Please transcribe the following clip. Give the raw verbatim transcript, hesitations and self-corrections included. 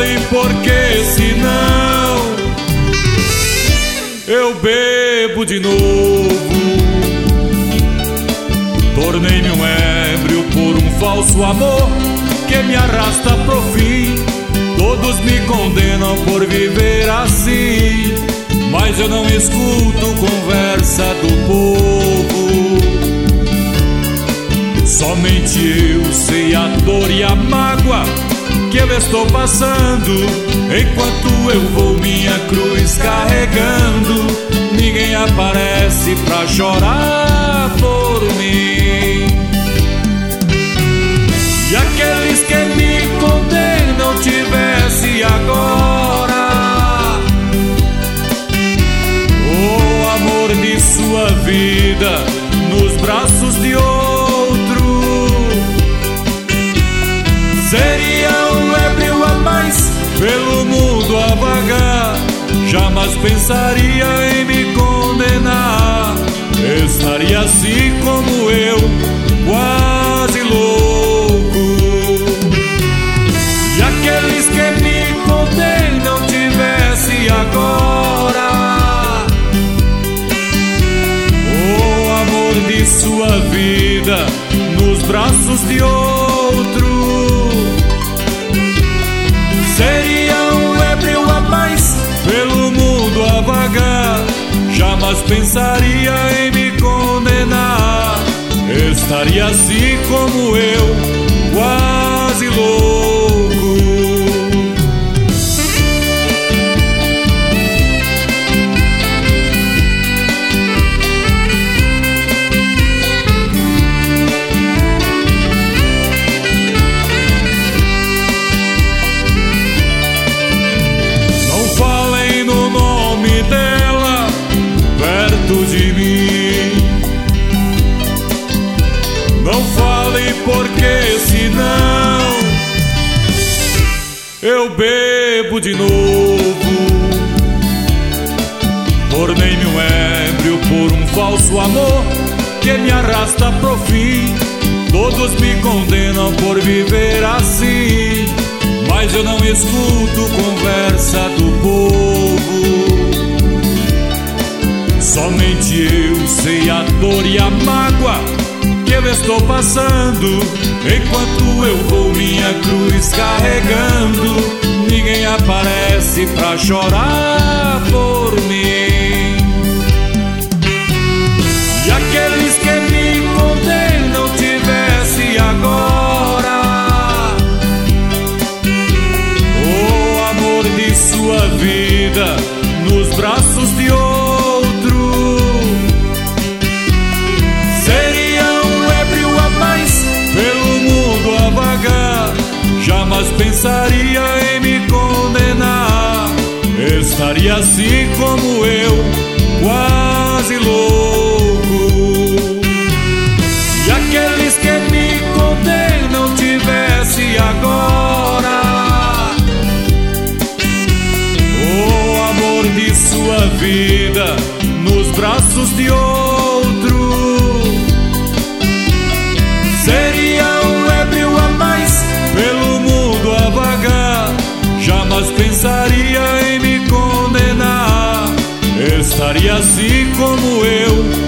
fale, porque senão eu bebo de novo. Tornei-me um ébrio por um falso amor que me arrasta pro fim. Todos me condenam por viver assim, mas eu não escuto conversa do povo. Somente eu sei a dor e a mágoa que eu estou passando, enquanto eu vou minha cruz carregando. Ninguém aparece pra chorar por mim. E aqueles que me condenam tivesse agora o amor de sua vida nos braços de outro, seria um ébrio a mais pelo mundo a vagar. Jamais pensaria em me condenar. Estaria assim como eu, quase louco. E aqueles que me condenam tivesse agora o amor de sua vida nos braços de outro, seria um ébrio a mais pelo mundo a vagar. Jamais pensaria em me condenar. Estaria assim como eu, quase louco. Não falem no nome dela perto de mim. Não fale, porque senão eu bebo de novo. Tornei-me um ébrio por um falso amor que me arrasta pro fim. Todos me condenam por viver assim, mas eu não escuto conversa do povo. Somente eu sei a dor e a mágoa que eu estou passando, enquanto eu vou minha cruz carregando. Ninguém aparece pra chorar por mim. E aqueles que me condenam tivesse agora o amor de sua vida nos braços de outro, pelo mundo a vagar. Jamais pensaria em me condenar. Estaria assim como eu, quase louco. E aqueles que me condenam tivesse agora o amor de sua vida nos braços de outro, seria um ébrio a mais pelo mundo a vagar. Jamais pensaria em me condenar. Estaria assim como eu,